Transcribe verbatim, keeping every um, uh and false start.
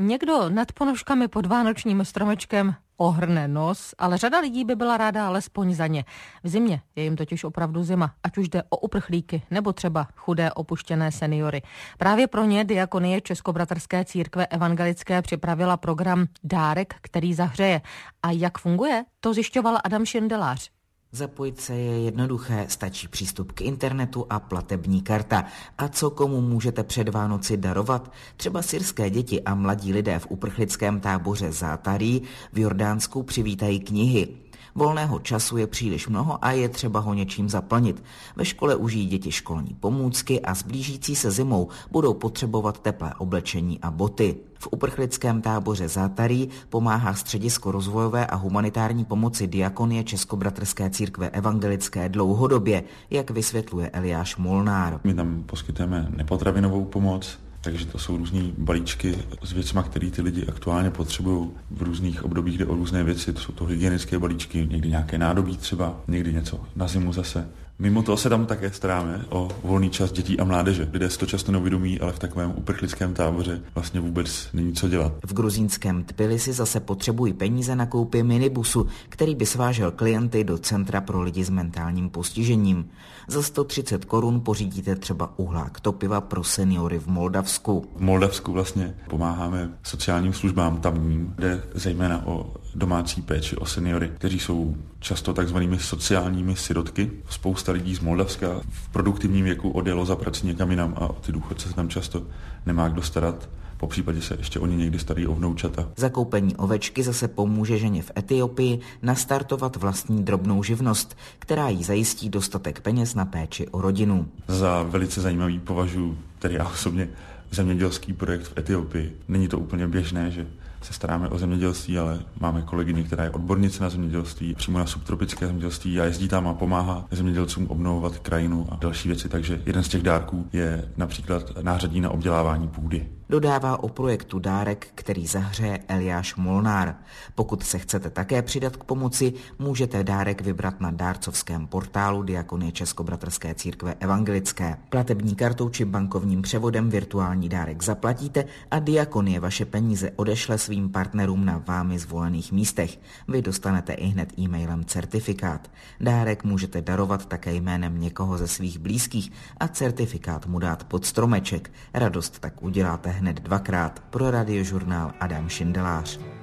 někdo nad ponožkami pod vánočním stromečkem ohrne nos, ale řada lidí by byla ráda alespoň za ně. V zimě je jim totiž opravdu zima, ať už jde o uprchlíky nebo třeba chudé opuštěné seniory. Právě pro ně Diakonie Českobratrské církve evangelické připravila program Dárek, který zahřeje. A jak funguje, to zjišťoval Adam Šindelář. Zapojit se je jednoduché, stačí přístup k internetu a platební karta. A co komu můžete před Vánoci darovat? Třeba syrské děti a mladí lidé v uprchlickém táboře Zátarí v Jordánsku přivítají knihy. Volného času je příliš mnoho a je třeba ho něčím zaplnit. Ve škole užijí děti školní pomůcky a s blížící se zimou budou potřebovat teplé oblečení a boty. V uprchlickém táboře Zátarí pomáhá středisko rozvojové a humanitární pomoci Diakonie Českobratrské církve evangelické dlouhodobě, jak vysvětluje Eliáš Molnár. My tam poskytujeme nepotravinovou pomoc, takže to jsou různý balíčky s věcma, které ty lidi aktuálně potřebují. V různých obdobích jde o různé věci, to jsou to hygienické balíčky, někdy nějaké nádobí třeba, někdy něco na zimu zase. Mimo toho se tam také staráme o volný čas dětí a mládeže. Lidé si to často neuvědomí, ale v takovém uprchlickém táboře vlastně vůbec není co dělat. V gruzínském Tbilisi zase potřebují peníze na koupi minibusu, který by svážel klienty do centra pro lidi s mentálním postižením. Za sto třicet korun pořídíte třeba uhlák topiva pro seniory v Moldavsku. V Moldavsku vlastně pomáháme sociálním službám tamním, jde zejména o domácí péči o seniory, kteří jsou často takzvanými sociálními sirotky. Spousta lidí z Moldavska v produktivním věku odjelo za prací někam jinam a ty důchodce se tam často nemá kdo starat. Po případě se ještě oni někdy starají o vnoučata. Zakoupení ovečky zase pomůže ženě v Etiopii nastartovat vlastní drobnou živnost, která jí zajistí dostatek peněz na péči o rodinu. Za velice zajímavý považuji tedy já osobně zemědělský projekt v Etiopii. Není to úplně běžné, že se staráme o zemědělství, ale máme kolegyni, která je odbornice na zemědělství, přímo na subtropické zemědělství a jezdí tam a pomáhá zemědělcům obnovovat krajinu a další věci. Takže jeden z těch dárků je například nářadí na obdělávání půdy. Dodává o projektu Dárek, který zahřeje Eliáš Molnár. Pokud se chcete také přidat k pomoci, můžete dárek vybrat na dárcovském portálu Diakonie Českobratrské církve evangelické. Platební kartou či bankovním převodem virtuální dárek zaplatíte a Diakonie vaše peníze odešle svým partnerům na vámi zvolených místech. Vy dostanete ihned e-mailem certifikát. Dárek můžete darovat také jménem někoho ze svých blízkých a certifikát mu dát pod stromeček. Radost tak uděláte hned dvakrát. Pro Radiožurnál Adam Šindelář.